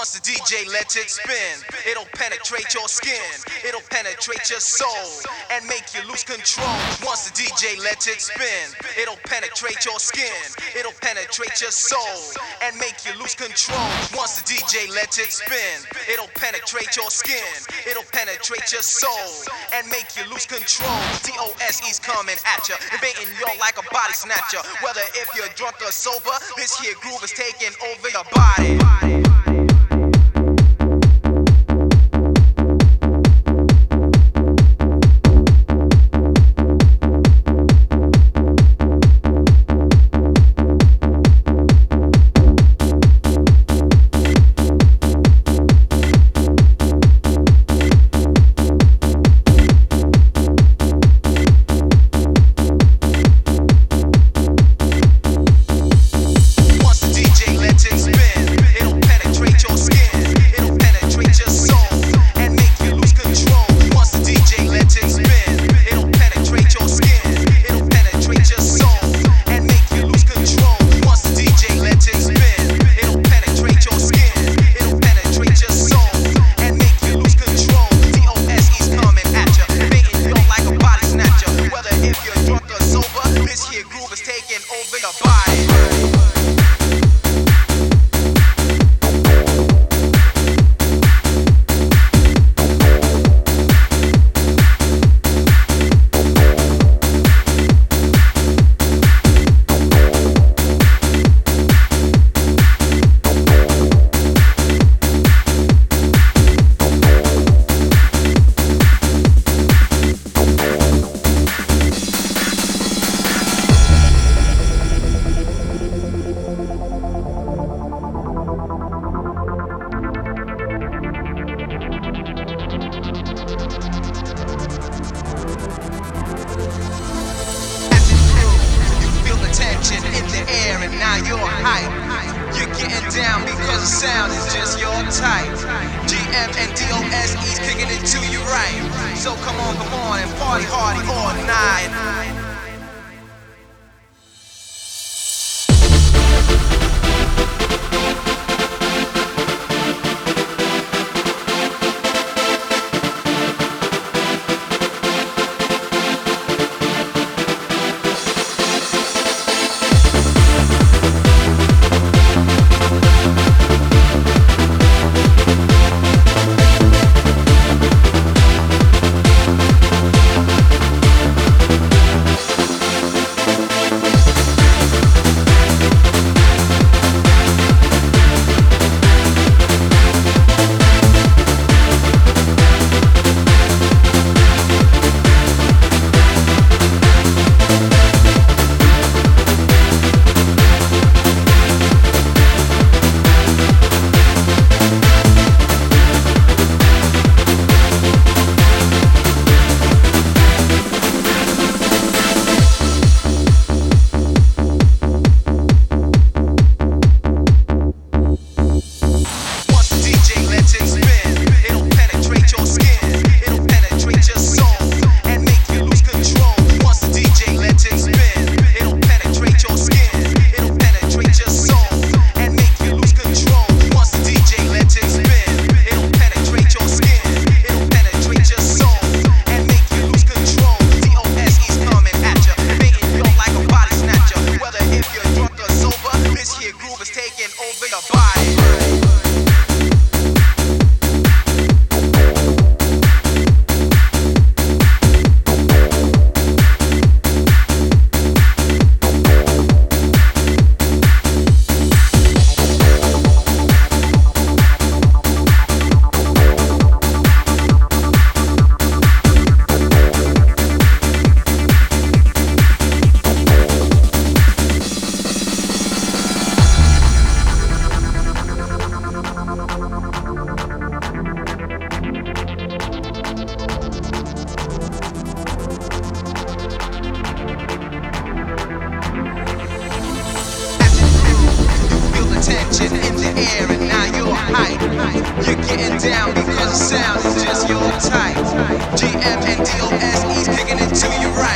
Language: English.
Once the DJ lets it spin, it'll penetrate your skin, it'll penetrate your soul, and make you lose control. Once the DJ lets it spin, it'll penetrate your skin, it'll penetrate your soul, and make you lose control. Once the DJ lets it spin, it'll penetrate your skin, it'll penetrate your soul, and make you lose control. DOSE's coming at ya, invading you like a body snatcher. Whether if you're drunk or sober, this here groove is taking over your body. You're getting down because the sound is just your type. GM and DOSE's kicking it to you right. So come on and party hardy all night. In the air and now you're hype. You're getting down because the sound is just your type. GM and DOSE's kicking it to you right.